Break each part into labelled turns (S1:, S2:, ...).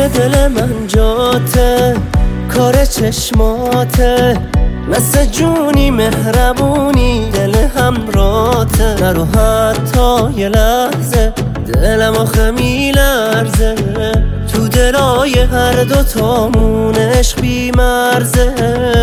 S1: دل من جاته، کار چشماته، مثل جونی مهربونی دل همراته. نرو حتی یه لحظه دلم آخه میلرزه، تو دلای هر دوتامون عشق بی مرزه.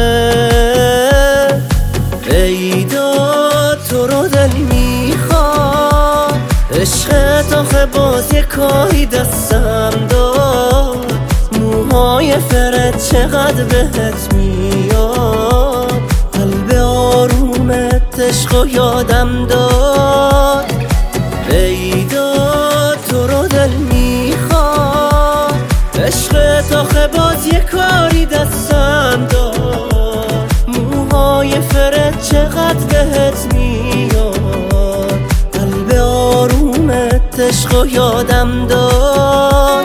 S1: ای داد تو رو دل میخواد، عشقت آخه باز یه کاری دستم داد. موهای فرت چقدر بهت میاد، قلب آرومت عشق و یادم داد. ای داد تو رو دل میخواد، عشقت آخه باز یه کاری دستم داد. موهای فرت چقدر بهت میاد، قلب آرومت عشق و یادم داد.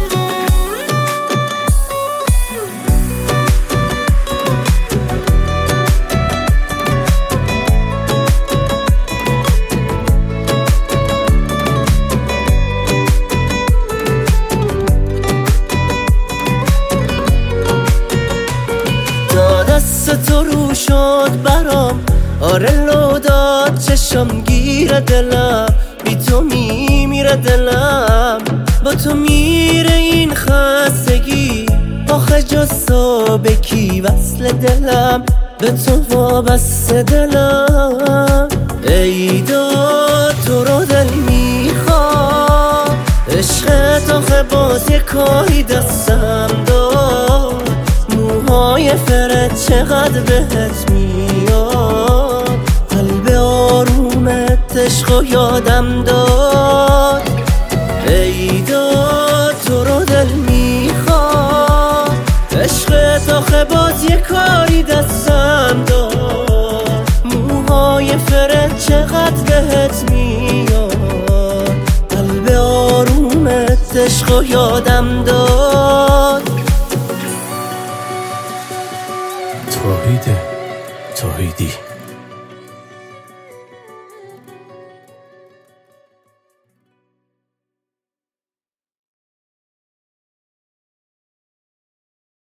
S1: دست تو رو شد برام، آره لو داد چشم گیره دلم، بی تو میمیره دلم، با تو میره این خستگی. آخه جز تو به کی وصل دلم، به تو وابسته دلم. ای داد تو رو دل میخواد، عشقت آخه باز یه کاری دستم داد. موهای فرت چقدر بهت میاد، قلب آرومت عشق و یادم داد. ای داد تو رو دل میخواد، عشقت آخه باز یه کاری دستم داد. موهای فرت چقدر بهت میاد، قلب آرومت عشق و یادم داد.
S2: توحیدی